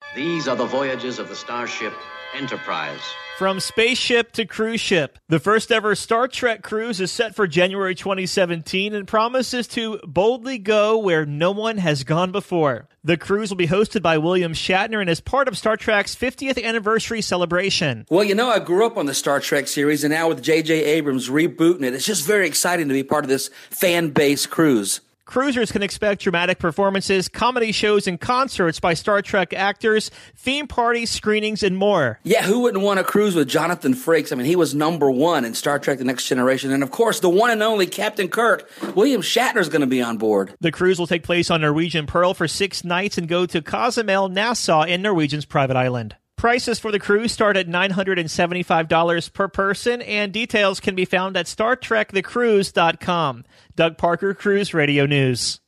These are the voyages of the starship Enterprise. From spaceship to cruise ship, the first ever Star Trek cruise is set for January 2017 and promises to boldly go where no one has gone before. The cruise will be hosted by William Shatner and is part of Star Trek's 50th anniversary celebration. Well, you know, I grew up on the Star Trek series, and now with J.J. Abrams rebooting it, it's just very exciting to be part of this fan-based cruise. Cruisers can expect dramatic performances, comedy shows, and concerts by Star Trek actors, theme parties, screenings, and more. Yeah, who wouldn't want to cruise with Jonathan Frakes? I mean, he was #1 in Star Trek The Next Generation. And, of course, the one and only Captain Kirk. William Shatner's going to be on board. The cruise will take place on Norwegian Pearl for 6 nights and go to Cozumel, Nassau, in Norwegian's private island. Prices for the cruise start at $975 per person, and details can be found at StarTrekTheCruise.com. Doug Parker, Cruise Radio News.